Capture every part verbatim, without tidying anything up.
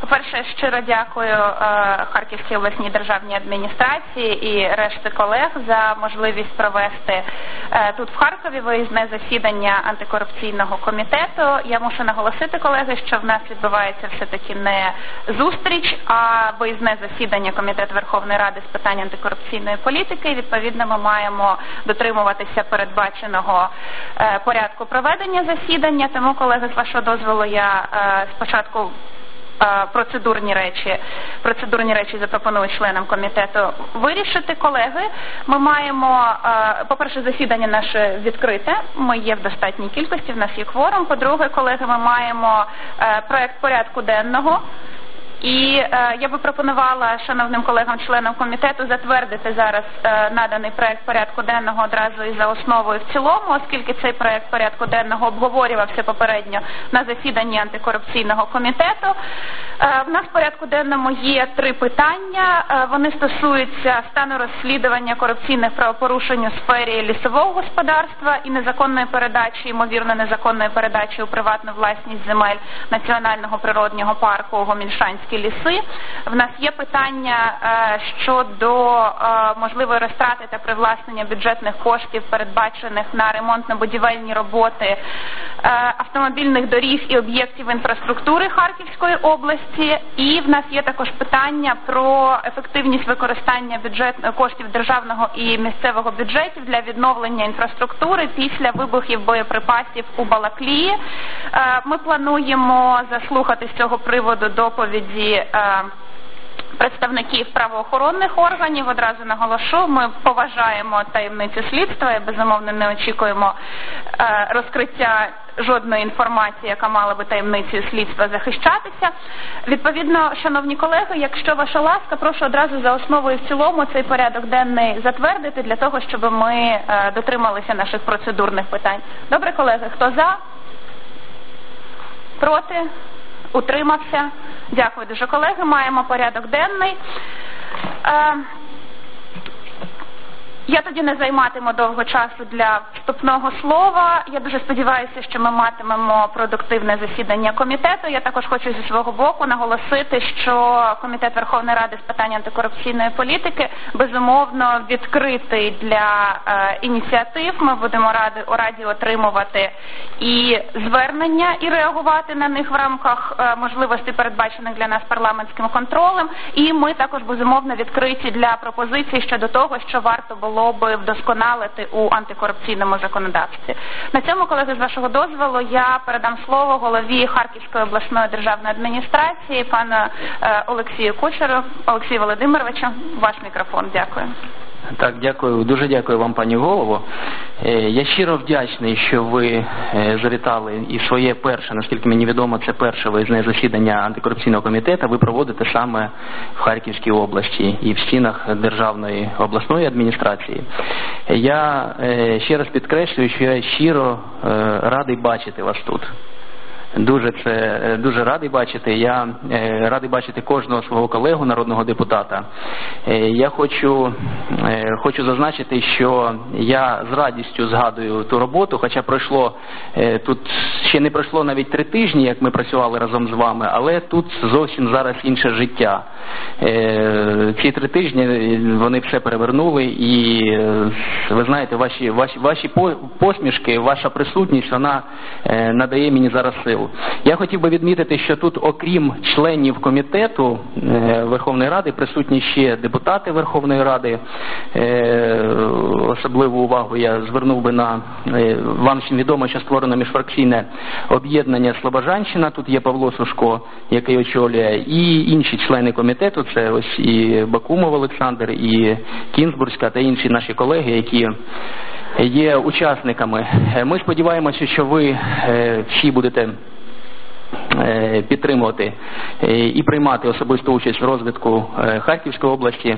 По-перше, щиро дякую Харківській обласній державній адміністрації і решті колег за можливість провести тут в Харкові виїзне засідання антикорупційного комітету. Я мушу наголосити, колеги, що в нас відбувається все-таки не зустріч, а виїзне засідання Комітету Верховної Ради з питань антикорупційної політики. І, відповідно, ми маємо дотримуватися передбаченого порядку проведення засідання. Тому, колеги, з вашого дозволу, я спочатку процедурні речі, процедурні речі запропоную членам комітету вирішити. Колеги, ми маємо, по-перше, засідання наше відкрите, ми є в достатній кількості, в нас є кворум. По-друге, колеги, ми маємо проект порядку денного. І е, я би пропонувала шановним колегам-членам комітету затвердити зараз е, наданий проект порядку денного одразу і за основу і в цілому, оскільки цей проект порядку денного обговорювався попередньо на засіданні антикорупційного комітету. Е, в нас в порядку денному є три питання. Е, вони стосуються стану розслідування корупційних правопорушень у сфері лісового господарства і незаконної передачі, ймовірно незаконної передачі у приватну власність земель Національного природнього парку Гомельничанський ліси. В нас є питання е, щодо е, можливої розтрати та привласнення бюджетних коштів, передбачених на ремонтно-будівельні роботи е, автомобільних доріг і об'єктів інфраструктури Харківської області. І в нас є також питання про ефективність використання бюджет, коштів державного і місцевого бюджетів для відновлення інфраструктури після вибухів боєприпасів у Балаклії. Е, ми плануємо заслухати з цього приводу доповіді представників правоохоронних органів. Одразу наголошу, ми поважаємо таємницю слідства і, безумовно, не очікуємо розкриття жодної інформації, яка мала би таємницею слідства захищатися. Відповідно, шановні колеги, якщо ваша ласка, прошу одразу за основу і в цілому цей порядок денний затвердити, для того, щоб ми дотрималися наших процедурних питань. Добре, колеги, хто за? Проти? Утримався? Дякую дуже, колеги. Маємо порядок денний. Е, я тоді не займатиму довго часу для вступного слова. Я дуже сподіваюся, що ми матимемо продуктивне засідання комітету. Я також хочу зі свого боку наголосити, що Комітет Верховної Ради з питань антикорупційної політики безумовно відкритий для е, ініціатив. Ми будемо раді, раді отримувати і звернення, і реагувати на них в рамках е, можливостей, передбачених для нас парламентським контролем. І ми також безумовно відкриті для пропозицій щодо того, що варто було було би вдосконалити у антикорупційному законодавстві. На цьому, колеги, з вашого дозволу, я передам слово голові Харківської обласної державної адміністрації, пану Олексію Кучеру. Олексію Володимировичу, ваш мікрофон. Дякую. Так, дякую. Дуже дякую вам, пані голово. Я щиро вдячний, що ви завітали і своє перше, наскільки мені відомо, це перше виїзне засідання антикорупційного комітету ви проводите саме в Харківській області і в стінах Державної обласної адміністрації. Я ще раз підкреслюю, що я щиро радий бачити вас тут. Дуже це дуже радий бачити. Я е, радий бачити кожного свого колегу, народного депутата. Е, я хочу е, хочу зазначити, що я з радістю згадую ту роботу, хоча пройшло е, тут ще не пройшло навіть три тижні, як ми працювали разом з вами, але тут зовсім зараз інше життя. Е, ці три тижні вони все перевернули, і е, ви знаєте, ваші ваші ваші посмішки, ваша присутність, вона е, надає мені зараз сил. Я хотів би відмітити, що тут, окрім членів комітету Верховної Ради, присутні ще депутати Верховної Ради. Особливу увагу я звернув би на, вам всім відомо, що створено міжфракційне об'єднання Слобожанщина. Тут є Павло Сушко, який очолює, і інші члени комітету, це ось і Бакумов Олександр, і Кінзбурська та інші наші колеги, які є учасниками. Ми сподіваємося, що ви всі будете підтримувати і приймати особисту участь в розвитку Харківської області.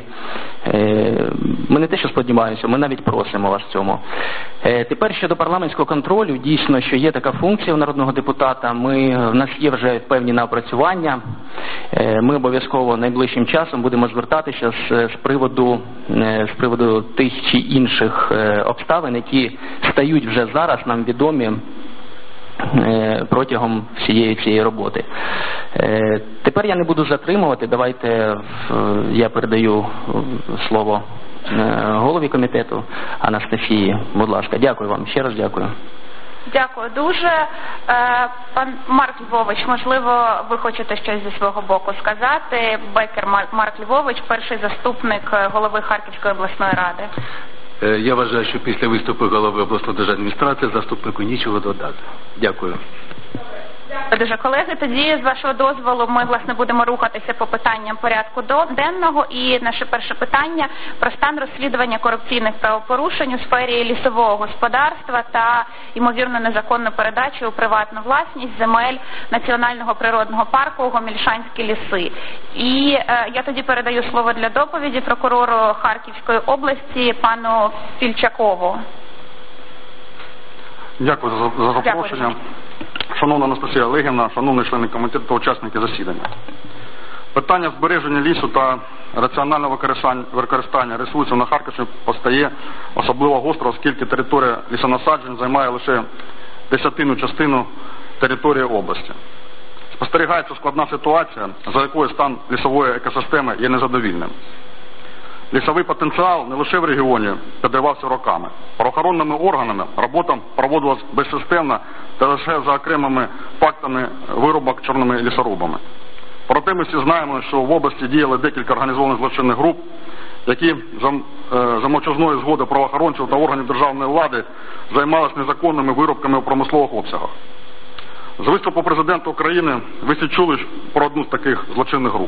Ми не те, що сподіваємося, ми навіть просимо вас в цьому. Тепер щодо парламентського контролю, дійсно, що є така функція у народного депутата, ми, в нас є вже певні напрацювання, ми обов'язково найближчим часом будемо звертатися з, з, приводу, з приводу тих чи інших обставин, які стають вже зараз нам відомі протягом всієї цієї роботи. Тепер я не буду затримувати, давайте я передаю слово голові комітету Анастасії. Будь ласка, дякую вам, ще раз дякую. Дякую дуже. Пан Марк Львович, можливо, ви хочете щось зі свого боку сказати. Бекер Марк Львович, перший заступник голови Харківської обласної ради. Я вважаю, що після виступу голови обласної державної адміністрації заступнику нічого додати. Дякую. Дуже, колеги, тоді, з вашого дозволу, ми, власне, будемо рухатися по питанням порядку денного. І наше перше питання про стан розслідування корупційних правопорушень у сфері лісового господарства та, ймовірно, незаконну передачу у приватну власність земель Національного природного парку Гомельшанські ліси. І е, я тоді передаю слово для доповіді прокурору Харківської області пану Фільчакову. Дякую за, за запрошення. Дякую. Шановна Анастасія Олегівна, шановні члени комітету та учасники засідання. Питання збереження лісу та раціонального використання, використання ресурсів на Харківщині постає особливо гостро, оскільки територія лісонасаджень займає лише десятину частину території області. Спостерігається складна ситуація, за якою стан лісової екосистеми є незадовільним. Лісовий потенціал не лише в регіоні підривався роками. Правоохоронними органами робота проводилась безсистемно та лише за окремими фактами вирубок чорними лісорубами. Проте ми всі знаємо, що в області діяли декілька організованих злочинних груп, які за мовчазної згоди правоохоронців та органів державної влади займалися незаконними вирубками у промислових обсягах. З виступу президента України ви всі чули про одну з таких злочинних груп.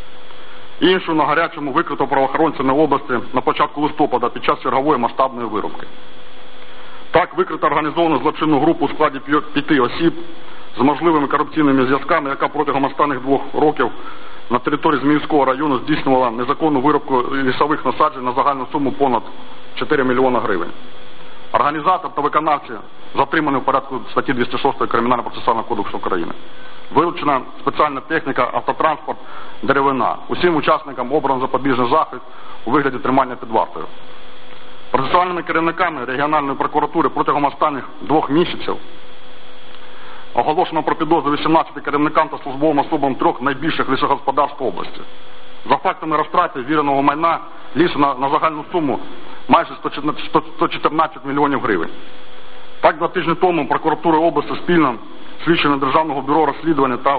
Іншу на гарячому викрито правоохоронцями області на початку листопада під час чергової масштабної вирубки. Так, викрито організовану злочинну групу у складі п'яти осіб з можливими корупційними зв'язками, яка протягом останніх двох років на території Зміївського району здійснювала незаконну вирубку лісових насаджень на загальну суму понад чотири мільйони гривень. Організатор та виконавці затримані в порядку статті двісті шість Кримінально-процесуального кодексу України. Вилучена спеціальна техніка, автотранспорт, деревина. Усім учасникам обрано запобіжний захід у вигляді тримання під вартою. Процесуальними керівниками регіональної прокуратури протягом останніх двох місяців оголошено про підозру вісімнадцяти керівникам та службовим особам трьох найбільших лісогосподарств області. За фактами розтрати віреного майна лісу на, на загальну суму майже сто чотирнадцять мільйонів гривень. Так, два тижні тому прокуратура області спільно з слідчими Державного бюро розслідування та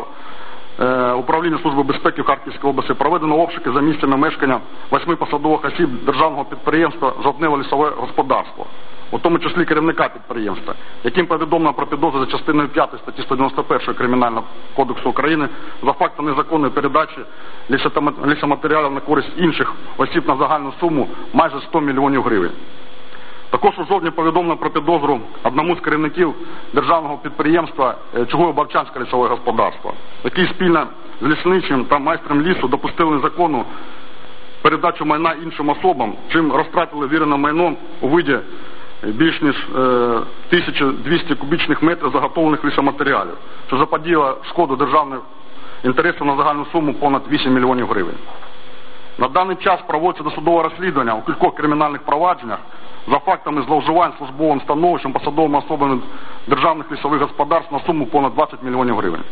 е, Управління Служби безпеки в Харківській області проведено обшуки за місцями мешкання восьми посадових осіб державного підприємства «Жовтневе лісове господарство», у тому числі керівника підприємства, яким повідомлено про підозру за частиною п'ятої статті сто дев'яносто першої Кримінального кодексу України за фактом незаконної передачі лісоматеріалів на користь інших осіб на загальну суму майже сто мільйонів гривень. Також у жовтні повідомлено про підозру одному з керівників державного підприємства Чугуєво-Бабчанське лісове господарство, який спільно з лісничим та майстром лісу допустили незаконну передачу майна іншим особам, чим розтратили вірене майно у виді більш ніж тисяча двісті кубічних метрів заготовлених лісоматеріалів, що заподіяло шкоду державних інтересів на загальну суму понад вісім мільйонів гривень. На даний час проводиться досудове розслідування у кількох кримінальних провадженнях за фактами зловживань службовим становищем посадовими особами державних лісових господарств на суму понад двадцять мільйонів гривень.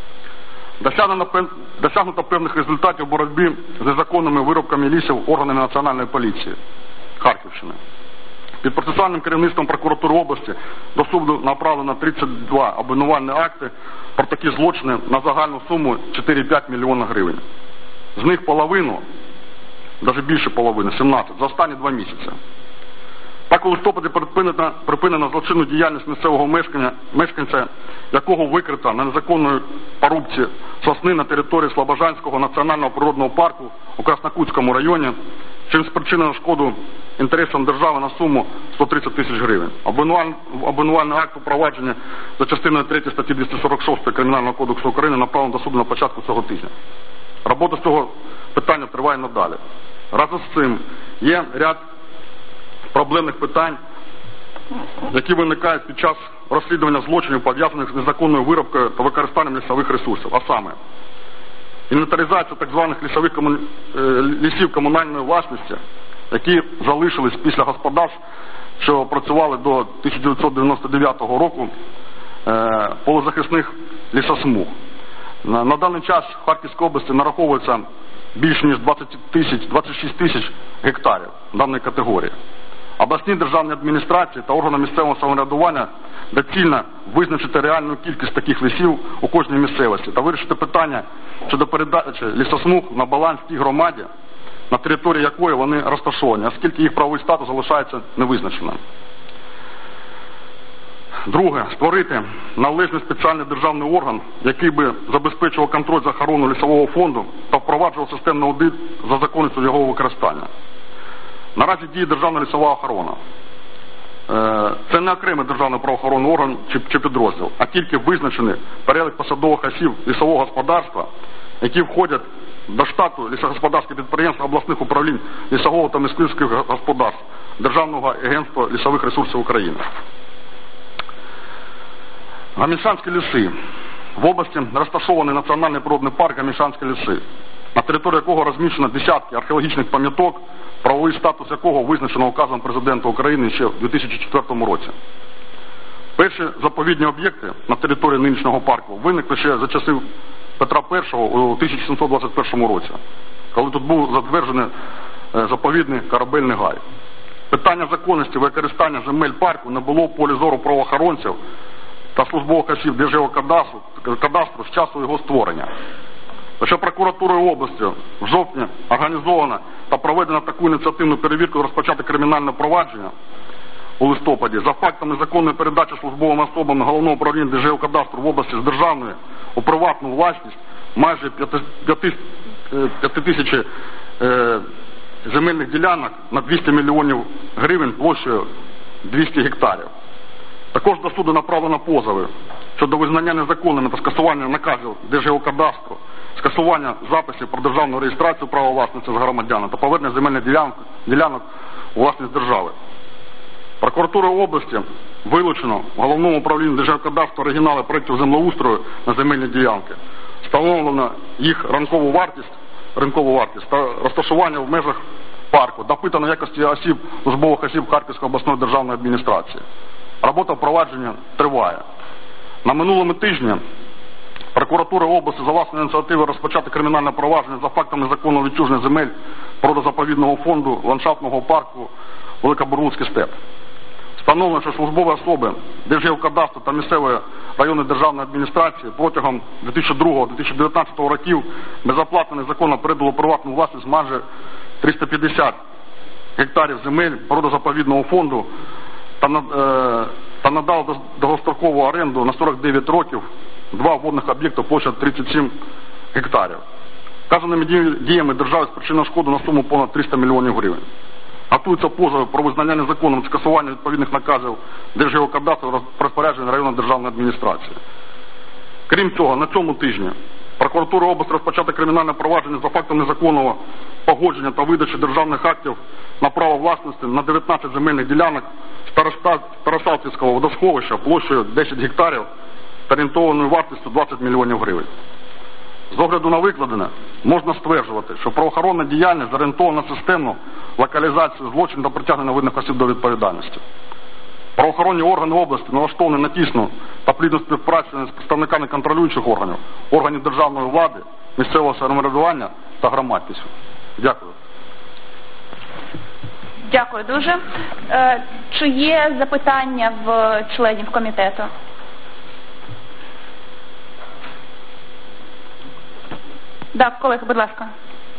Досягнуто певних результатів в боротьбі з незаконними вирубками лісів органами Національної поліції Харківщини. Під процесуальним керівництвом прокуратури області до суду направлено тридцять два обвинувальні акти про такі злочини на загальну суму чотири цілих п'ять мільйона гривень. З них половину, навіть більше половини, сімнадцять, за останні два місяці. Так у листопаді припинена, припинена злочинну діяльність місцевого мешкання, мешканця, якого викрито на незаконної порубці сосни на території Слобожанського національного природного парку у Краснокутському районі, чим спричинено шкоду інтересам держави на суму сто тридцять тисяч гривень. Обвинувальний акт провадження за частиною третьої статті двісті сорок шість Кримінального кодексу України направлено до суду на початку цього тижня. Робота з цього питання триває надалі. Разом з цим є ряд проблемних питань, які виникають під час розслідування злочинів, пов'язаних з незаконною вирубкою та використанням лісових ресурсів, а саме інвентаризація так званих лісових кому... лісів комунальної власності, які залишились після господарств, що працювали до тисяча дев'ятсот дев'яносто дев'ятого року е, полезахисних лісосмуг. На, на даний час в Харківській області нараховується більш ніж двадцять тисяч, двадцять шість тисяч гектарів даної категорії. Обласні державні адміністрації та органи місцевого самоврядування доцільно визначити реальну кількість таких лісів у кожній місцевості та вирішити питання щодо передачі лісосмуг на баланс тій громаді, на території якої вони розташовані, оскільки їх правовий статус залишається невизначеним. Друге, створити належний спеціальний державний орган, який би забезпечував контроль за охороною лісового фонду та впроваджував системний аудит за законністю його використання. Наразі діє Державна лісова охорона. Це не окремий державний правоохоронний орган чи підрозділ, а тільки визначений перелік посадових осіб лісового господарства, які входять до штату лісогосподарських підприємств обласних управлінь лісового та мисливських господарств Державного агентства лісових ресурсів України. Гамільчанські ліси. В області розташований національний природний парк Гамільчанські ліси, на території якого розміщено десятки археологічних пам'яток, правовий статус якого визначено указом президента України ще в дві тисячі четвертому році. Перші заповідні об'єкти на території нинішнього парку виникли ще за часів Петра Першого у тисяча сімсот двадцять першому році, коли тут був затверджений заповідний корабельний гай. Питання законності використання земель парку не було в полі зору правоохоронців та службових осіб Держгеокадастру кадастру з часу його створення. Лише прокуратурою області в жовтні організовано та проведено таку ініціативну перевірку розпочати кримінальне провадження у листопаді за фактами законної передачі службовими особами Головного управління Держгеокадастру в області з державної у приватну власність майже п'ять тисяч е, земельних ділянок на двісті мільйонів гривень площею двісті гектарів. Також до суду направлено позови щодо визнання незаконними та скасування наказів Держгеокадастру, скасування записів про державну реєстрацію права власності з громадян та повернення земельних ділянок, ділянок у власність держави. Прокуратурою області вилучено в Головному управлінні Держгеокадастру оригінали проєктів землеустрою на земельні ділянки. Встановлено їх ринкову вартість, ринкову вартість та розташування в межах парку, допитано якості осіб, службових осіб Харківської обласної державної адміністрації. Робота впровадження триває. На минулому тижні прокуратура області за власною ініціативою розпочати кримінальне провадження за фактами законного відчуження земель природозаповідного фонду ландшафтного парку Великобурлуцький степ. Встановлено, що службові особи Держгеокадастру та місцевої районної державної адміністрації протягом дві тисячі другого - дві тисячі дев'ятнадцятого років безоплатно незаконно передало приватну власність майже триста п'ятдесят гектарів земель природозаповідного фонду та, е, та надав довгострокову оренду на сорок дев'ять років два водних об'єкти площею тридцять сім гектарів. Вказаними діями держави спричинено шкоду на суму понад триста мільйонів гривень. Готуються позови про визнання незаконним скасування відповідних наказів Держгеокадастру про розпорядження районної державної адміністрації. Крім цього, на цьому тижні прокуратура області розпочати кримінальне провадження за фактом незаконного погодження та видачі державних актів на право власності на дев'ятнадцять земельних ділянок Старосалтівського водосховища площею десять гектарів та орієнтованою вартістю двадцять мільйонів гривень. З огляду на викладене, можна стверджувати, що правоохоронна діяльність зорієнтована на системну локалізацію злочинів та притягнення винних осіб до відповідальності. Правоохоронні органи області налаштовані на тісну та плідну співпрацю з представниками контролюючих органів, органів державної влади, місцевого самоврядування та громадськістю. Дякую. Дякую дуже. Е, чи є запитання в членів комітету? Так, колеги, будь ласка.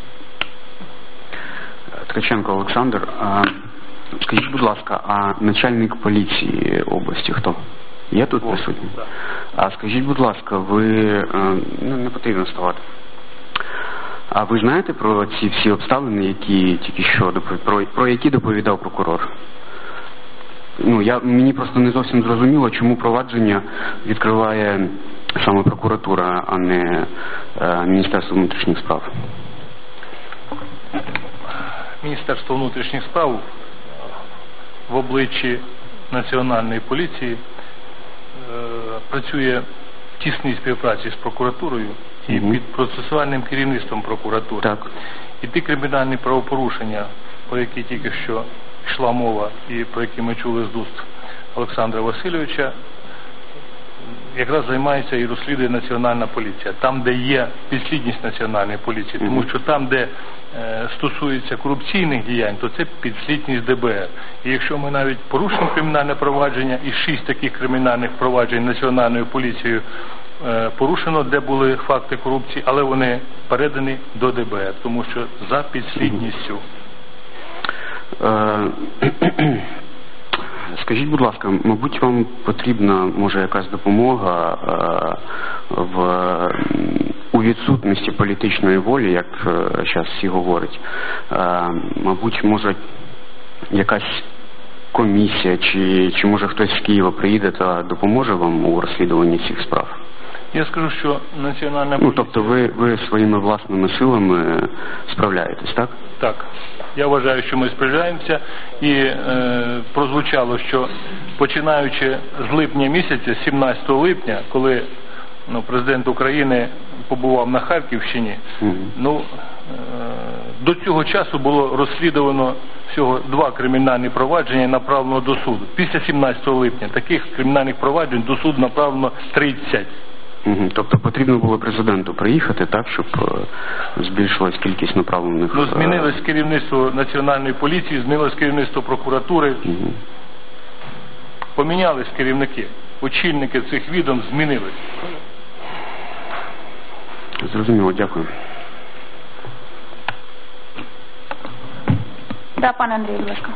Ткаченко Олександр. Скажіть, будь ласка, а начальник поліції області хто? Є тут присутній? А скажіть, будь ласка, ви... Ну, не потрібно ставати. А ви знаєте про ці всі обставини, які тільки що доповідав, про, про які доповідав прокурор? Ну, я, мені просто не зовсім зрозуміло, чому провадження відкриває саме прокуратура, а не е, Міністерство внутрішніх справ. Міністерство внутрішніх справ в обличчі Національної поліції е, працює в тісній співпраці з прокуратурою і угу. під процесуальним керівництвом прокуратури. Так. І ті кримінальні правопорушення, про які тільки що йшла мова і про які ми чули з уст Олександра Васильовича, якраз займається і розслідує Національна поліція, там, де є підслідність Національної поліції, тому що там, де е, стосується корупційних діянь, то це підслідність Д Б Р. І якщо ми навіть порушимо кримінальне провадження, і шість таких кримінальних проваджень Національною поліцією е, порушено, де були факти корупції, але вони передані до Д Б Р, тому що за підслідністю. Скажіть, будь ласка, мабуть, вам потрібна, може, якась допомога е, в, у відсутності політичної волі, як зараз всі говорять. Е, мабуть, може, якась комісія, чи, чи може хтось з Києва приїде та допоможе вам у розслідуванні цих справ? Я скажу, що Національна поліція... Ну, тобто ви, ви своїми власними силами справляєтесь, так? Так. Я вважаю, що ми справляємося, і е, прозвучало, що починаючи з липня місяця, сімнадцятого липня, коли ну, президент України побував на Харківщині, mm-hmm. ну, е, до цього часу було розслідувано всього два кримінальні провадження і направлено до суду. Після сімнадцятого липня таких кримінальних проваджень до суду направлено тридцять. Угу. Тобто потрібно було президенту приїхати, так, щоб е, збільшилась кількість направлених... Ну, змінилось керівництво Національної поліції, змінилось керівництво прокуратури, угу. помінялись керівники, очільники цих відомств змінились. Зрозуміло, дякую. Да, пане Андрій, будь ласка.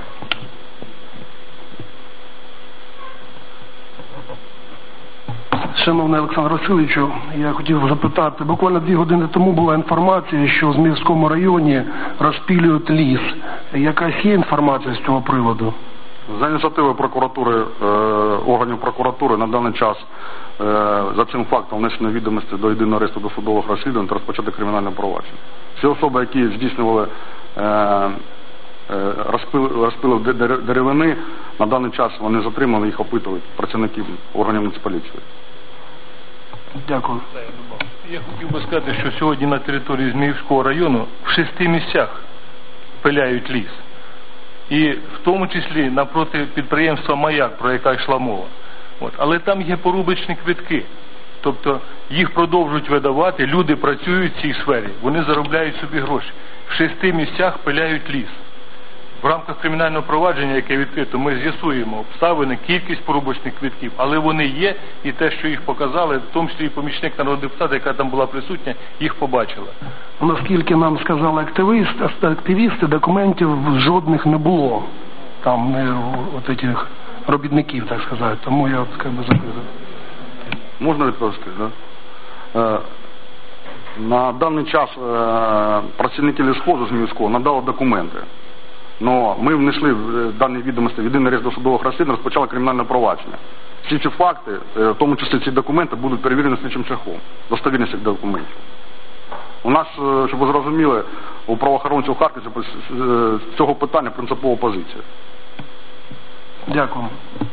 Шановний Олександр Васильовичу, я хотів запитати, буквально дві години тому була інформація, що в Зміївському районі розпилюють ліс. Якась є інформація з цього приводу? За ініціативою прокуратури, е, органів прокуратури на даний час е, за цим фактом внесено відомості до єдиного реєстру досудових розслідувань та розпочати кримінальне провадження. Всі особи, які здійснювали е, е, розпил, розпилив деревини, на даний час вони затримали, їх опитують працівників органів Нацполіції. Дякую. Я хотів би сказати, що сьогодні на території Зміївського району в шести місцях пиляють ліс. І в тому числі напроти підприємства «Маяк», про яке йшла мова. От. Але там є порубочні квитки. Тобто їх продовжують видавати, люди працюють в цій сфері, вони заробляють собі гроші. В шести місцях пиляють ліс. В рамках кримінального провадження, яке відкрито, ми з'ясуємо обставини, кількість порубочних квитків, але вони є, і те, що їх показали, в тому числі і помічник народного депутата, яка там була присутня, їх побачила. Наскільки нам сказали активісти, активісти, документів жодних не було. Там не от цих робітників, так сказати. Тому я як би запитую. Можна відповісти, так? Да? На даний час працівники лісхозу Зміївського надали документи. Но ми внесли в дані відомості в єдиний реєстр досудових розслідувань, розпочали кримінальне провадження. Всі ці факти, в тому числі ці документи, будуть перевірені слідчим шляхом. Достовірність цих документів. У нас, щоб ви зрозуміли, у правоохоронців Харківська з цього питання принципова позиція. Дякую.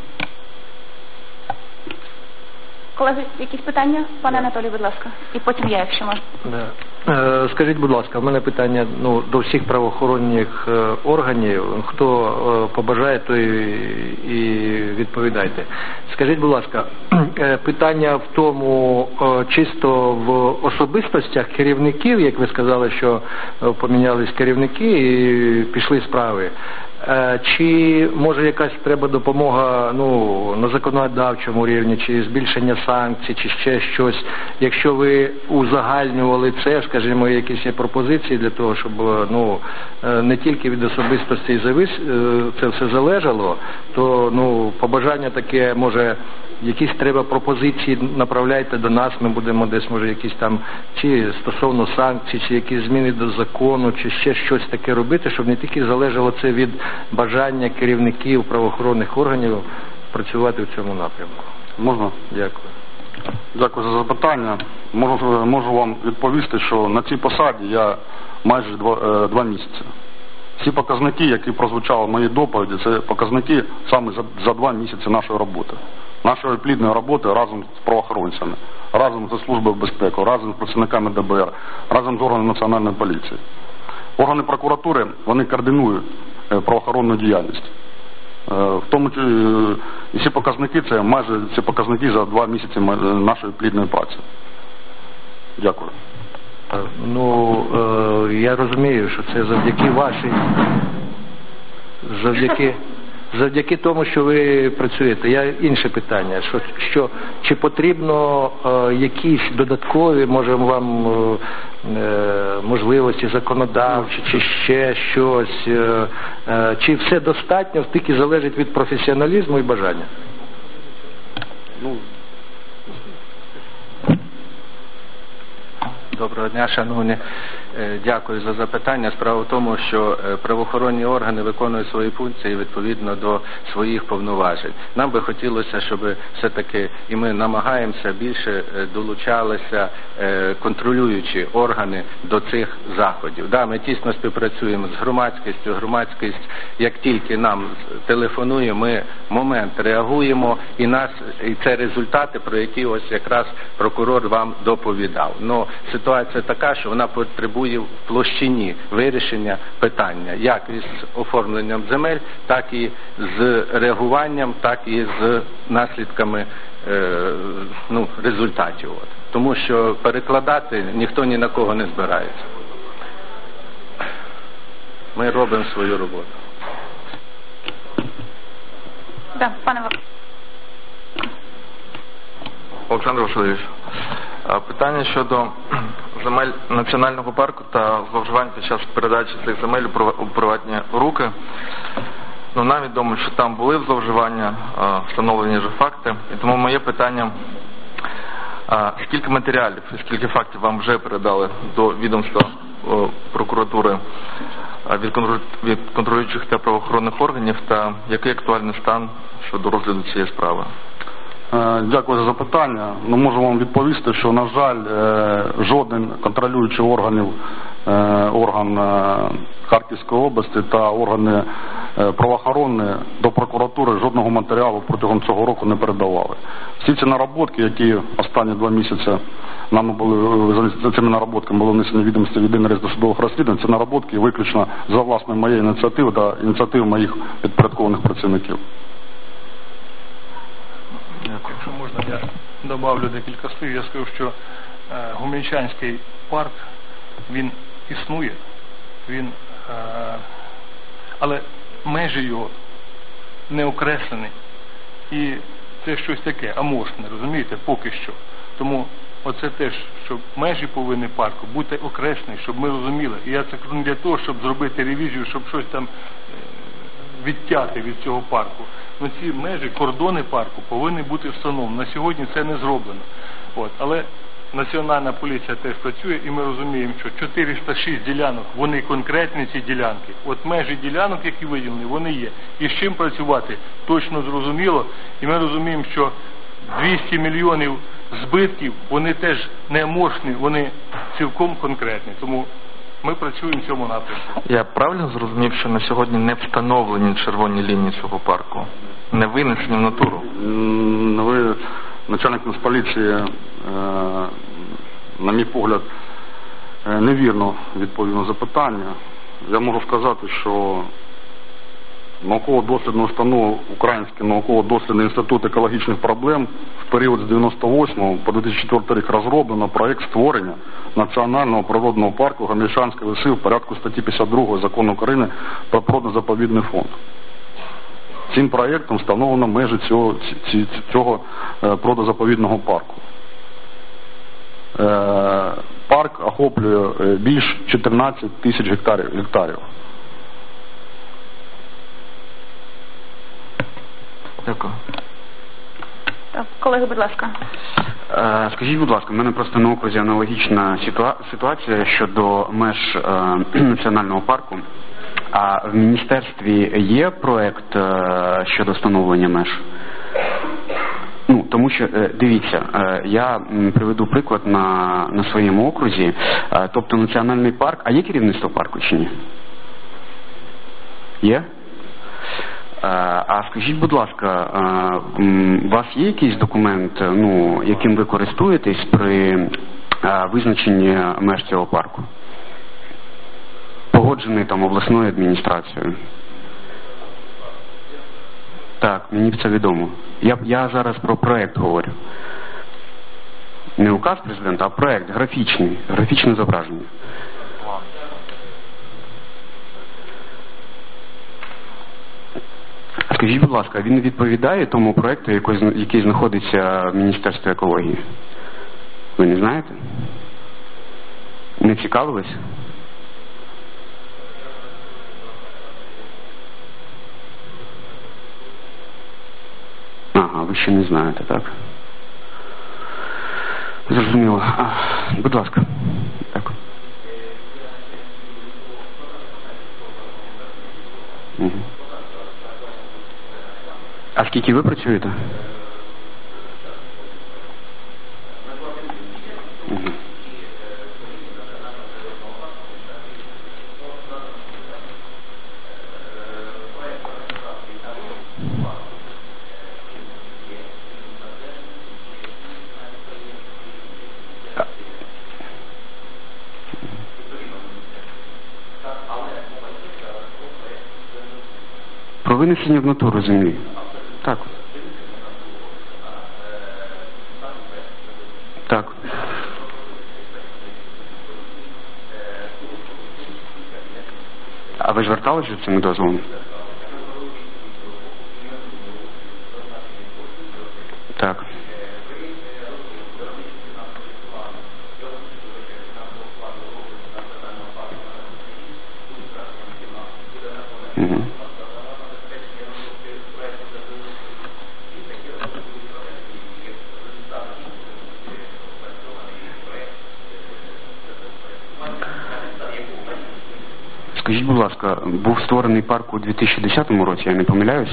Колеги, якісь питання? Пане Анатолій, будь ласка. І потім я, якщо можна. Да. Е, скажіть, будь ласка, в мене питання ну, до всіх правоохоронних е, органів. Хто е, побажає, той і відповідайте. Скажіть, будь ласка, е, питання в тому, е, чисто в особистостях керівників, як ви сказали, що е, помінялись керівники і пішли справи. Чи може якась треба допомога ну, на законодавчому рівні, чи збільшення санкцій, чи ще щось, якщо ви узагальнювали це, скажімо, якісь є пропозиції для того, щоб ну, не тільки від особистості це все залежало, то ну, побажання таке, може, якісь треба пропозиції направляйте до нас, ми будемо десь, може, якісь там, чи стосовно санкцій, чи якісь зміни до закону, чи ще щось таке робити, щоб не тільки залежало це від бажання керівників правоохоронних органів працювати в цьому напрямку. Можна? Дякую. Дякую за запитання. Можу, можу вам відповісти, що на цій посаді я майже два, два місяці. Всі показники, які прозвучали в моїй доповіді, це показники саме за, за два місяці нашої роботи. Нашої плідної роботи разом з правоохоронцями, разом зі Службою безпеки, разом з працівниками Д Б Р, разом з органами Національної поліції. Органи прокуратури, вони координують правоохоронну діяльність В тому і всі показники, це майже ці показники за два місяці нашої плідної праці. Дякую. Ну, е, я розумію, що це завдяки вашій, завдяки, завдяки тому, що ви працюєте. Я інше питання, що, що чи потрібно е, якісь додаткові, може вам е, можливості законодавчі, чи ще щось, е, е, чи все достатньо, тільки залежить від професіоналізму і бажання? Ну, Доброго дня, шановні. Дякую за запитання. Справа в тому, що правоохоронні органи виконують свої функції відповідно до своїх повноважень. Нам би хотілося, щоб все-таки, і ми намагаємося, більше долучалися контролюючі органи до цих заходів. Да, ми тісно співпрацюємо з громадськістю. Громадськість, як тільки нам телефонує, ми момент реагуємо, і нас, і це результати, про які ось якраз прокурор вам доповідав. Но ситуація така, що вона потребує в площині вирішення питання, як із оформленням земель, так і з реагуванням, так і з наслідками е, ну, результатів. От. Тому що перекладати ніхто ні на кого не збирається. Ми робимо свою роботу. Да, пане Олександр Васильович, питання щодо земель національного парку та зловживань під час передачі цих земель у приватні руки. Ну, нам відомо, що там були зловживання, встановлені вже факти. І тому моє питання, скільки матеріалів і скільки фактів вам вже передали до відомства прокуратури від контролюючих та правоохоронних органів, та який актуальний стан щодо розгляду цієї справи? Дякую за запитання. Ну, можу вам відповісти, що, на жаль, жоден контролюючий органів, орган Харківської області та органи правоохоронні до прокуратури жодного матеріалу протягом цього року не передавали. Всі ці наработки, які останні два місяці нам були, за цими наработками було внесено відомості в єдиний реєстр досудових розслідувань, це наработки виключно за власною моєю ініціативою та ініціативою моїх підпорядкованих працівників. Якщо можна, я добавлю декілька слів. Я скажу, що е, Гомельчанський парк, він існує, він, е, але межі його не окреслені. І це щось таке, аморфне, розумієте, поки що. Тому оце теж, що межі повинні парку бути окреслені, щоб ми розуміли. І я це кажу не для того, щоб зробити ревізію, щоб щось там відтяти від цього парку. Ну, ці межі, кордони парку повинні бути встановлені. На сьогодні це не зроблено. От. Але Національна поліція теж працює, і ми розуміємо, що чотириста шість ділянок, вони конкретні, ці ділянки. От межі ділянок, які виділені, вони є. І з чим працювати, точно зрозуміло. І ми розуміємо, що двісті мільйонів збитків, вони теж не аморфні, вони цілком конкретні. Тому ми працюємо в цьому напрямку. Я правильно зрозумів, що на сьогодні не встановлені червоні лінії цього парку? Не винесені в натуру? Ви, начальник Нацполіції, на мій погляд, невірно відповів на запитання. Я можу сказати, що науково-дослідну установу Український науково-дослідний інститут екологічних проблем в період з дев'яносто восьмого по дві тисячі четвертий рік розроблено проєкт створення Національного природного парку Гомельчанські ліси в порядку статті п'ятдесят два Закону України про природно-заповідний фонд. Цим проєктом встановлено межі цього, цього природно-заповідного парку. Парк охоплює більш чотирнадцять тисяч гектарів. гектарів. Дякую. Так, колеги, будь ласка. Скажіть, будь ласка, в мене просто на окрузі аналогічна ситуація щодо меж національного парку. А в міністерстві є проект щодо встановлення меж? Ну, тому що, дивіться, я приведу приклад на, на своєму окрузі, тобто національний парк, а є керівництво парку чи ні? Є? А скажіть, будь ласка, у вас є якийсь документ, ну, яким ви користуєтесь при визначенні меж цього парку? Погоджений там обласною адміністрацією? Так, мені це відомо. Я, я зараз про проект говорю. Не указ президента, а проект графічний, графічне зображення. Скажіть, будь ласка, він відповідає тому проекту, який знаходиться в Міністерстві екології? Ви не знаєте? Не цікавились? Ага, ви ще не знаєте, так? Зрозуміло. А, будь ласка. Так. Угу. А скільки ви працюєте? Угу. Про винесення в натуру землі. Так. Так. А ви зверталися з цими дозволами? Так. Угу. Скажіть, будь ласка, був створений парк у дві тисячі десятому році, я не помиляюсь?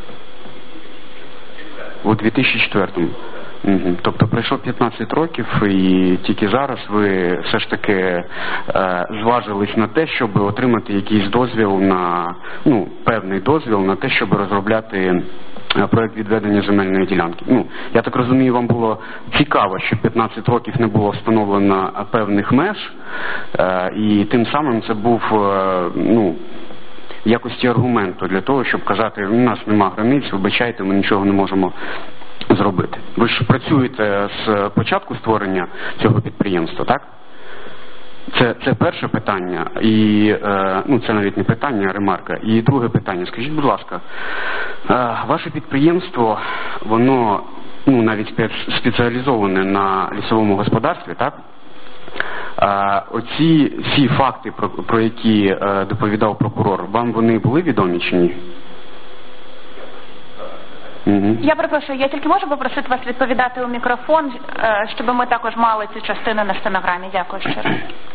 У дві тисячі четвертому. Угу. Тобто пройшло п'ятнадцять років і тільки зараз ви все ж таки е, зважились на те, щоб отримати якийсь дозвіл на, ну, певний дозвіл на те, щоб розробляти проект відведення земельної ділянки. Ну, я так розумію, вам було цікаво, що п'ятнадцять років не було встановлено певних меж, е, і тим самим це був, е, ну, в якості аргументу для того, щоб казати, у нас нема границь, вибачайте, ми нічого не можемо зробити. Ви ж працюєте з початку створення цього підприємства, так? Це, це перше питання, і е, ну, це навіть не питання, а ремарка. І друге питання. Скажіть, будь ласка, е, ваше підприємство, воно, ну, навіть спеціалізоване на лісовому господарстві, так? Е, оці всі факти, про, про які е, доповідав прокурор, вам вони були відомі чи ні? Угу. Я перепрошую, я тільки можу попросити вас відповідати у мікрофон, щоб ми також мали цю частину на стенограмі. Дякую щиро.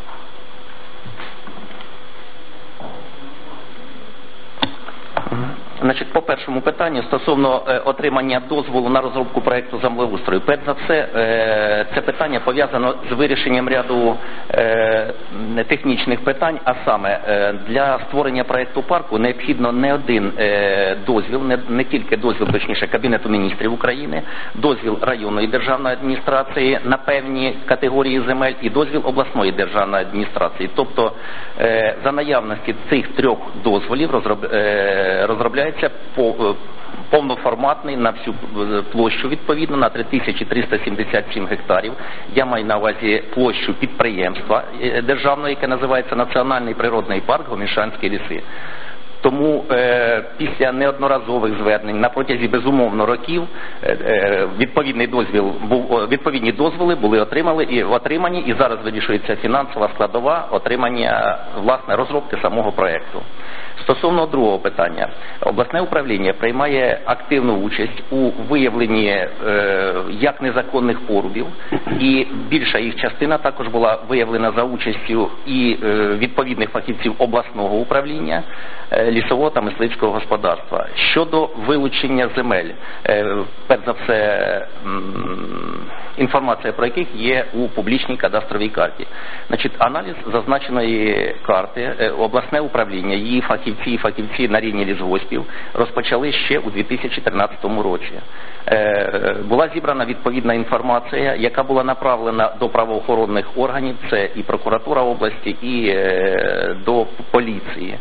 Значить, по першому питанню стосовно е, отримання дозволу на розробку проекту землеустрою. Перш за все, е, це питання пов'язано з вирішенням ряду е, технічних питань, а саме е, для створення проекту парку необхідно не один е, дозвіл, не, не тільки дозвіл, точніше, Кабінету міністрів України, дозвіл районної державної адміністрації на певні категорії земель і дозвіл обласної державної адміністрації. Тобто, е, за наявності цих трьох дозволів розроб, е, розробляється повноформатний на всю площу, відповідно, на три тисячі триста сімдесят сім гектарів. Я маю на увазі площу підприємства державного, яке називається Національний природний парк Гомішанські ліси. Тому е, після неодноразових звернень на протязі, безумовно, років е, е, відповідний дозвіл був, відповідні дозволи були отримали і отримані, і зараз вирішується фінансова складова отримання, власне, розробки самого проекту. Стосовно другого питання, обласне управління приймає активну участь у виявленні е, як незаконних порубів, і більша їх частина також була виявлена за участю і е, відповідних фахівців обласного управління е, лісового та мисливського господарства. Щодо вилучення земель, е, перш за все, м, інформація про яких є у публічній кадастровій карті. Значить, аналіз зазначеної карти е, обласне управління, її фахівці і фахівці на рівні лісгоспів розпочали ще у дві тисячі тринадцятому році. Е, була зібрана відповідна інформація, яка була направлена до правоохоронних органів, це і прокуратура області, і е, до поліції.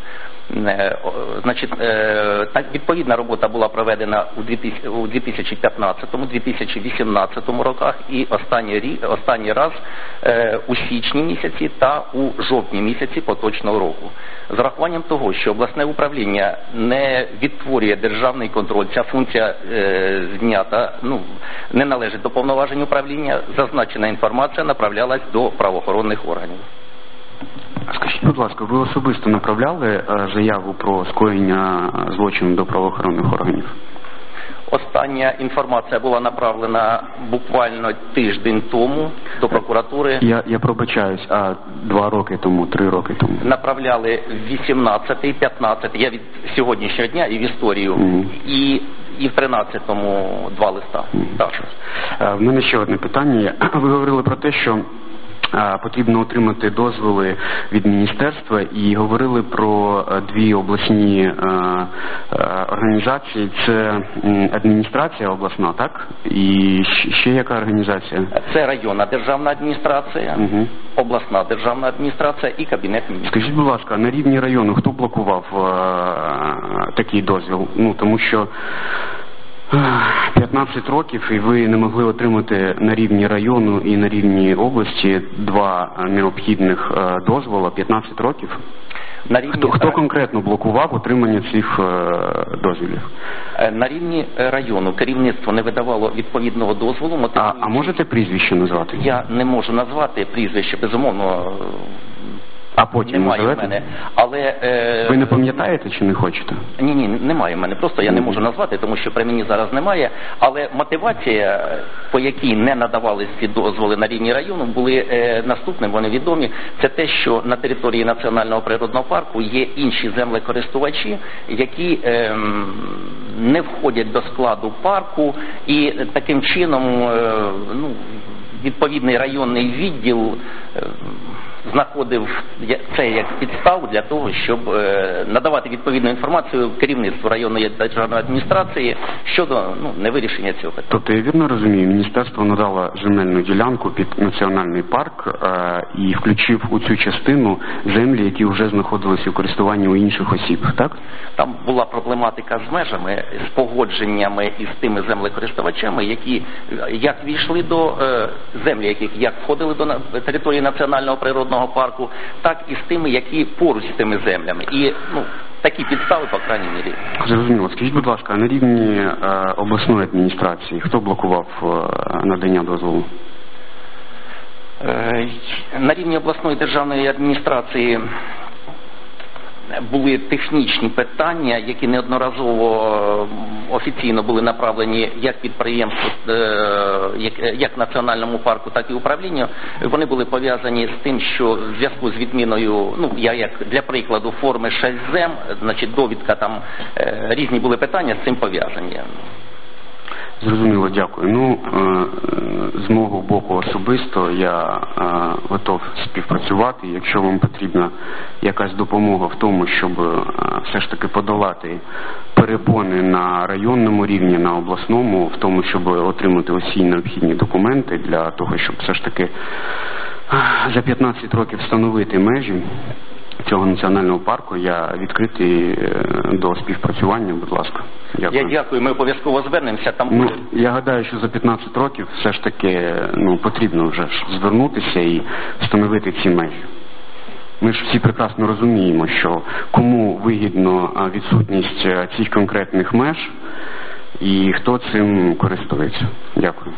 Значить, так, відповідна робота була проведена у дві тисячі п'ятнадцятому - дві тисячі вісімнадцятому роках і останній, останній раз у січні місяці та у жовтні місяці поточного року. З урахуванням того, що обласне управління не відтворює державний контроль, ця функція е, знята, ну, не належить до повноважень управління, зазначена інформація направлялась до правоохоронних органів. Скажіть, будь ласка, ви особисто направляли заяву про скоєння злочину до правоохоронних органів? Остання інформація була направлена буквально тиждень тому до прокуратури. Я, я пробачаюсь, а два роки тому, три роки тому? Направляли вісімнадцятий, п'ятнадцятий, я від сьогоднішнього дня і в історію, mm. і, і в тринадцятому два листа. Mm. Так. В мене ще одне питання. Ви говорили про те, що потрібно отримати дозволи від міністерства і говорили про дві обласні е, е, організації. Це адміністрація обласна, так? І ще яка організація? Це районна державна адміністрація, угу. обласна державна адміністрація і Кабінет міністрів. Скажіть, будь ласка, на рівні району хто блокував е, такий дозвіл? Ну, тому що п'ятнадцять років, і ви не могли отримати на рівні району і на рівні області два необхідних дозвола. п'ятнадцять років. На рівні... Хто, хто конкретно блокував отримання цих дозволів? На рівні району керівництво не видавало відповідного дозволу. Мотивуючи... А, а можете прізвище назвати? Я не можу назвати прізвище, безумовно. А потім немає в мене, але е... ви не пам'ятаєте чи не хочете? Ні, ні, немає в мене. Просто я не можу назвати, тому що при мені зараз немає. Але мотивація, по якій не надавалися ці дозволи на рівні району, були е, наступним. Вони відомі. Це те, що на території національного природного парку є інші землекористувачі, які е, не входять до складу парку, і таким чином, е, ну, відповідний районний відділ е, знаходив це як підставу для того, щоб е, надавати відповідну інформацію керівництву районної державної адміністрації щодо ну, невирішення цього питання. Тобто, я вірно розумію, міністерство надало земельну ділянку під національний парк е, і включив у цю частину землі, які вже знаходилися у користуванні у інших осіб, так? Там була проблематика з межами, з погодженнями із тими землекористувачами, які як війшли до е, землі, які як входили до території національного природного парку, так і з тими, які поруч з тими землями. І ну, такі підстави, по крайній мірі. Зрозуміло. Скажіть, будь ласка, на рівні е, обласної адміністрації хто блокував е, надання дозволу? Е, на рівні обласної державної адміністрації були технічні питання, які неодноразово офіційно були направлені як підприємству, як, як національному парку, так і управлінню. Вони були пов'язані з тим, що в зв'язку з відміною, ну я як для прикладу форми шість зем, значить довідка там, різні були питання з цим пов'язані. Зрозуміло, дякую. Ну, з мого боку особисто я готов співпрацювати. Якщо вам потрібна якась допомога в тому, щоб все ж таки подолати перепони на районному рівні, на обласному, в тому, щоб отримати усі необхідні документи для того, щоб все ж таки за п'ятнадцять років встановити межі цього національного парку, я відкритий до співпрацювання, будь ласка. Дякую. Я дякую, ми обов'язково звернемося. Там ну, я гадаю, що за п'ятнадцять років все ж таки ну, потрібно вже звернутися і встановити ці межі. Ми ж всі прекрасно розуміємо, що кому вигідно відсутність цих конкретних меж і хто цим користується. Дякую.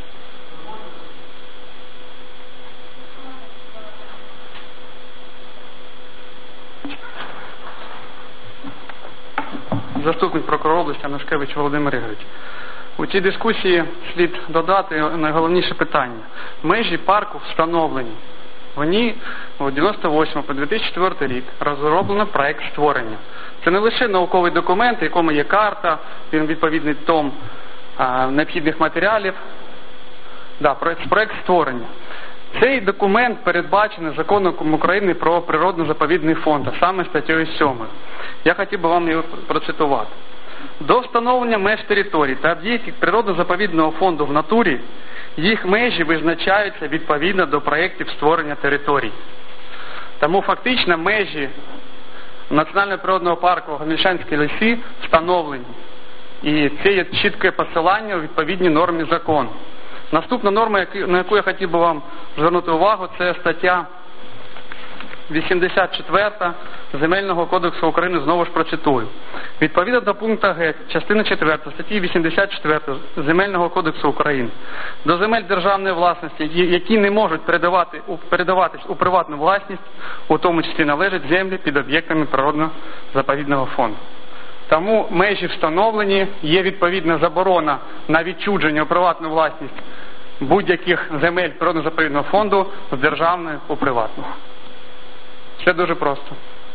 Заступник прокурора області Анушкевич Володимир Ігорович. У цій дискусії слід додати найголовніше питання. Межі парку встановлені. Вони у дев'яносто восьмому по дві тисячі четвертий рік розроблено проект створення. Це не лише науковий документ, в якому є карта, він відповідний том а, необхідних матеріалів. Да, проект, проект створення. Цей документ передбачений Законом України про природно-заповідний фонд, а саме статтею сьомою. Я хотів би вам його процитувати. До встановлення меж територій та об'єктів природно-заповідного фонду в натурі їх межі визначаються відповідно до проєктів створення територій. Тому фактично межі Національного природного парку Гомельчанські ліси встановлені. І це є чітке посилання у відповідній нормі закону. Наступна норма, на яку я хотів би вам звернути увагу, це стаття вісімдесят четверта Земельного кодексу України, знову ж процитую. Відповідно до пункту Г частини четвертої статті вісімдесят четвертої Земельного кодексу України до земель державної власності, які не можуть передавати, передаватись у приватну власність, у тому числі належать землі під об'єктами природно-заповідного фонду. Тому межі встановлені, є відповідна заборона на відчуження у приватну власність будь-яких земель природно-заповідного фонду з державної у приватну. Все дуже просто.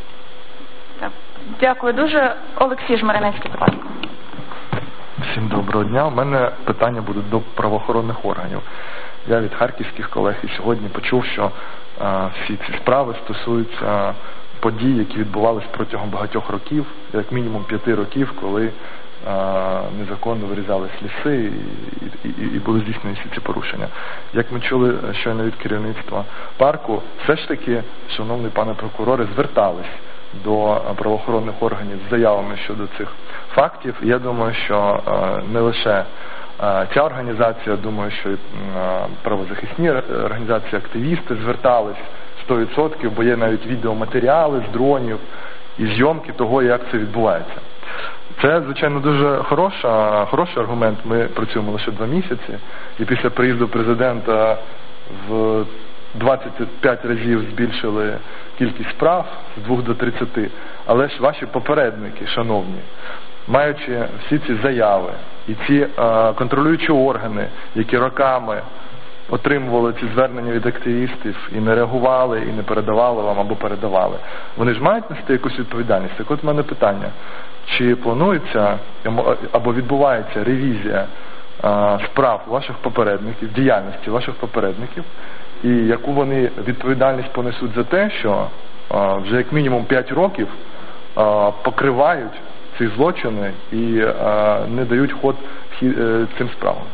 Дякую дуже. Олексій Жмеренецький, будь ласка. Всім доброго дня. У мене питання будуть до правоохоронних органів. Я від харківських колег і сьогодні почув, що а, всі ці справи стосуються подій, які відбувалися протягом багатьох років, як мінімум п'яти років, коли а, незаконно вирізались ліси і, і, і були здійснені всі ці порушення. Як ми чули щойно від керівництва парку, все ж таки, шановний пане прокурори, звертались до правоохоронних органів з заявами щодо цих фактів. Я думаю, що не лише ця організація, думаю, що і правозахисні організації, активісти звертались сто відсотків, бо є навіть відеоматеріали з дронів і зйомки того, як це відбувається. Це, звичайно, дуже хороша, хороший аргумент. Ми працюємо лише два місяці, і після приїзду президента в двадцять п'ять разів збільшили кількість справ з двох до тридцяти. Але ж ваші попередники, шановні, маючи всі ці заяви і ці е, контролюючі органи, які роками отримували ці звернення від активістів і не реагували, і не передавали вам або передавали, вони ж мають нести якусь відповідальність. Так от в мене питання, чи планується або відбувається ревізія е, справ ваших попередників, діяльності ваших попередників, і яку вони відповідальність понесуть за те, що а, вже як мінімум п'ять років а, покривають ці злочини і а, не дають ход хі, е, цим справам.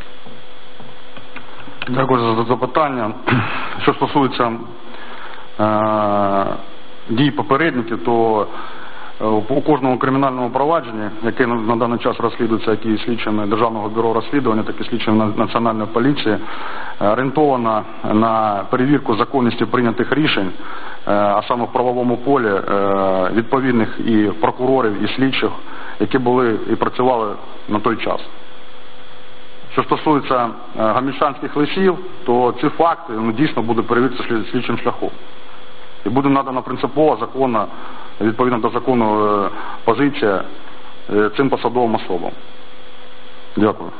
Дякую за запитання. Що стосується е, дій попередників, то у кожному кримінальному провадженні, яке на даний час розслідується як і слідчими Державного бюро розслідування, так і слідчими Національної поліції, орієнтована на перевірку законності прийнятих рішень, а саме в правовому полі відповідних і прокурорів, і слідчих, які були і працювали на той час. Що стосується гомельчанських лісів, то ці факти ну, дійсно будуть перевіритися слідчим шляхом. І буде надана принципова, законна, відповідно до закону, позиція цим посадовим особам. Дякую.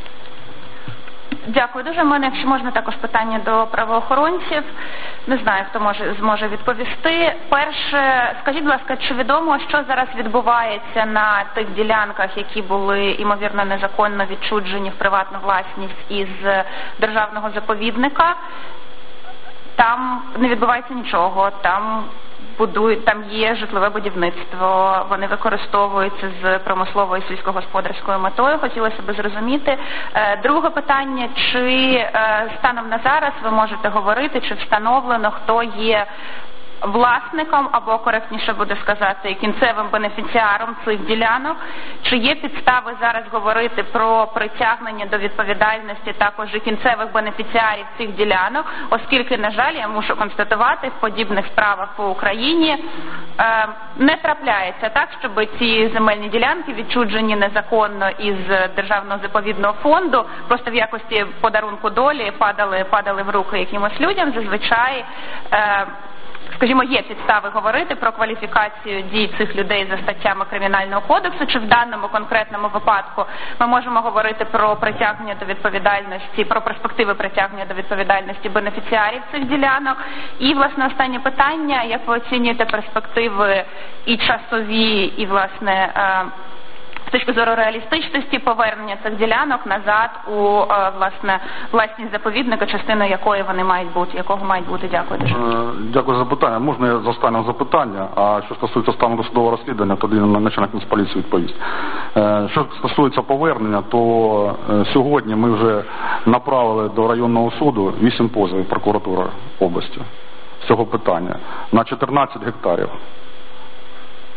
Дякую дуже. У мене, якщо можна, також питання до правоохоронців. Не знаю, хто може, зможе відповісти. Перше, скажіть, будь ласка, чи відомо, що зараз відбувається на тих ділянках, які були, ймовірно, незаконно відчуджені в приватну власність із державного заповідника? Там не відбувається нічого, там будують, там є житлове будівництво, вони використовуються з промисловою сільськогосподарською метою. Хотілося б зрозуміти. Друге питання, чи станом на зараз ви можете говорити, чи встановлено, хто є власником, або коректніше буде сказати, кінцевим бенефіціаром цих ділянок, чи є підстави зараз говорити про притягнення до відповідальності також і кінцевих бенефіціарів цих ділянок, оскільки, на жаль, я мушу констатувати, в подібних справах по Україні е, не трапляється так, щоб ці земельні ділянки, відчуджені незаконно із Державного заповідного фонду, просто в якості подарунку долі падали, падали в руки якимось людям. Зазвичай е, скажімо, є підстави говорити про кваліфікацію дій цих людей за статтями Кримінального кодексу, чи в даному конкретному випадку ми можемо говорити про притягнення до відповідальності, про перспективи притягнення до відповідальності бенефіціарів цих ділянок. І, власне, останнє питання, як ви оцінюєте перспективи і часові, і, власне, з точки зору реалістичності повернення цих ділянок назад у, власне, власність заповідника, частиною якої вони мають бути, якого мають бути? Дякую дуже. Дякую за запитання. Можна я за останнє запитання, а що стосується стану досудового розслідування, тоді начальник Нацполіції відповість. Що стосується повернення, то сьогодні ми вже направили до районного суду вісім позовів прокуратури області з цього питання на чотирнадцять гектарів.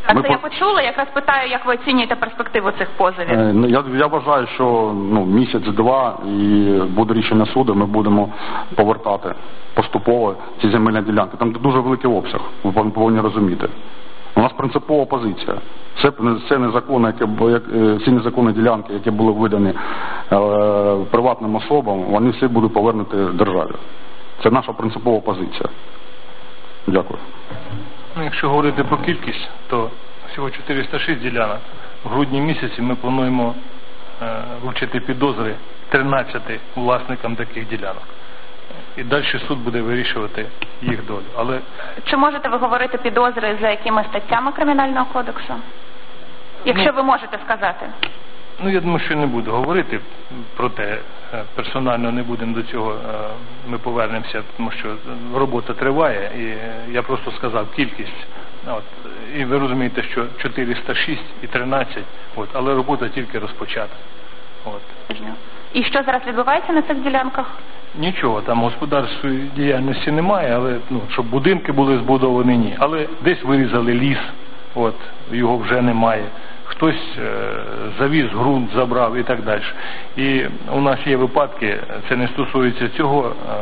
А Ми це по- я почула, якраз питаю, як ви оцінюєте перспективу цих позовів. Е, ну, Я, я вважаю, що ну, місяць-два і буде рішення суду, ми будемо повертати поступово ці земельні ділянки. Там дуже великий обсяг, ви повинні розуміти. У нас принципова позиція. Все, все незаконне, яке, бу- як, е, всі незаконні ділянки, які були видані е, приватним особам, вони всі будуть повернуті державі. Це наша принципова позиція. Дякую. Ну, якщо говорити про кількість, то всього чотириста шість ділянок. В грудні місяці ми плануємо е, вручити підозри тринадцяти власникам таких ділянок. І далі суд буде вирішувати їх долю. Але Чи можете ви говорити підозри за якими статтями Кримінального кодексу? Якщо Ну, ви можете сказати. ну, я думаю, що не буду говорити про те, е, персонально не будемо до цього, е, ми повернемося, тому що робота триває, і е, я просто сказав кількість. От, і ви розумієте, що чотириста шість і тринадцять, от, але робота тільки розпочата. От. І що зараз відбувається на цих ділянках? Нічого, там господарської діяльності немає, але ну, щоб будинки були збудовані, ні. Але десь вирізали ліс, от, його вже немає. Хтось е, завіз ґрунт, забрав і так далі. І у нас є випадки, це не стосується цього е,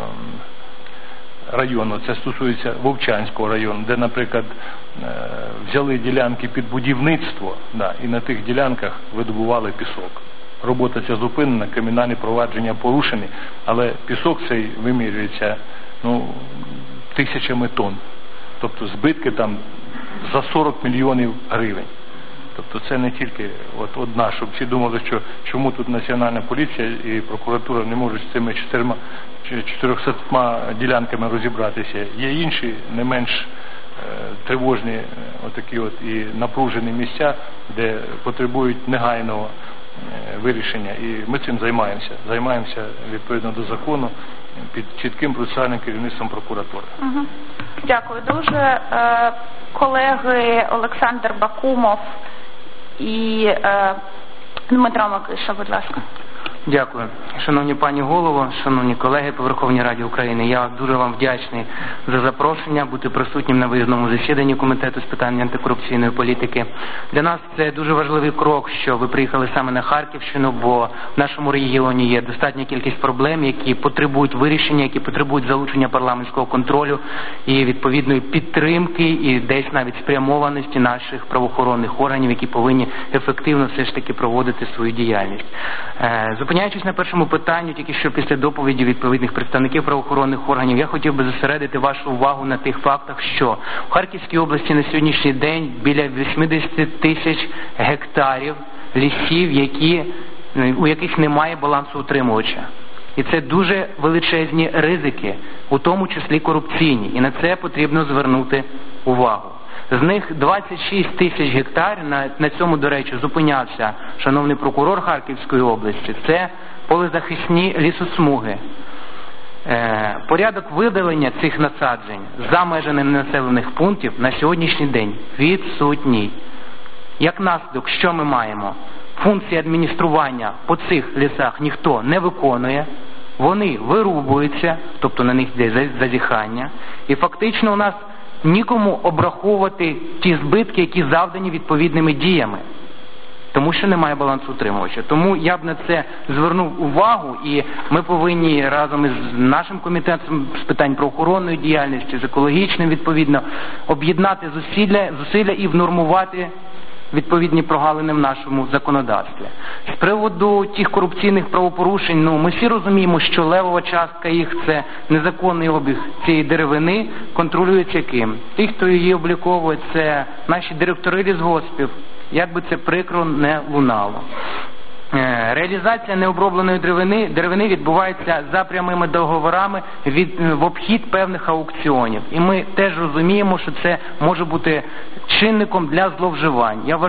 району, це стосується Вовчанського району, де, наприклад, е, взяли ділянки під будівництво, да, і на тих ділянках видобували пісок. Робота ця зупинена, кримінальні провадження порушені, але пісок цей вимірюється ну, тисячами тонн. Тобто збитки там за сорок мільйонів гривень. Тобто це не тільки от одна, щоб всі думали, що чому тут Національна поліція і прокуратура не можуть з цими чотирма, чотирьохсотма ділянками розібратися. Є інші, не менш е, тривожні е, отакі от і напружені місця, де потребують негайного вирішення, і ми цим займаємося. Займаємося відповідно до закону під чітким процесуальним керівництвом прокуратури. Угу. Дякую дуже. Е, колеги Олександр Бакумов і е, Дмитро Микиша, будь ласка. Дякую. Шановні пані голово, шановні колеги по Верховній Раді України, я дуже вам вдячний за запрошення бути присутнім на виїзному засіданні Комітету з питань антикорупційної політики. Для нас це дуже важливий крок, що ви приїхали саме на Харківщину, бо в нашому регіоні є достатня кількість проблем, які потребують вирішення, які потребують залучення парламентського контролю і відповідної підтримки і десь навіть спрямованості наших правоохоронних органів, які повинні ефективно все ж таки проводити свою діяльність. Зупиняючись на першому питанню, тільки що після доповіді відповідних представників правоохоронних органів, я хотів би зосередити вашу увагу на тих фактах, що в Харківській області на сьогоднішній день біля вісімдесят тисяч гектарів лісів, які, у яких немає балансоутримувача. І це дуже величезні ризики, у тому числі корупційні, і на це потрібно звернути увагу. З них двадцять шість тисяч гектарів, на, на цьому, до речі, зупинявся шановний прокурор Харківської області, це полезахисні лісосмуги. Е, порядок видалення цих насаджень за межами населених пунктів на сьогоднішній день відсутній. Як наслідок, що ми маємо? Функції адміністрування по цих лісах ніхто не виконує, вони вирубуються, тобто на них йде зазіхання, і фактично у нас нікому обраховувати ті збитки, які завдані відповідними діями, тому що немає балансоутримувача. Тому я б на це звернув увагу, і ми повинні разом із нашим комітетом з питань правоохоронної діяльності, з екологічним відповідно, об'єднати зусилля, зусилля і внормувати відповідні прогалини в нашому законодавстві. З приводу тих корупційних правопорушень, ну, ми всі розуміємо, що левова частка їх – це незаконний обіг цієї деревини, контролюється ким? Ті, хто її обліковує, це наші директори лісгоспів, як би це прикро не лунало. Реалізація необробленої деревини, деревини відбувається за прямими договорами від, в обхід певних аукціонів. І ми теж розуміємо, що це може бути чинником для зловживань. Я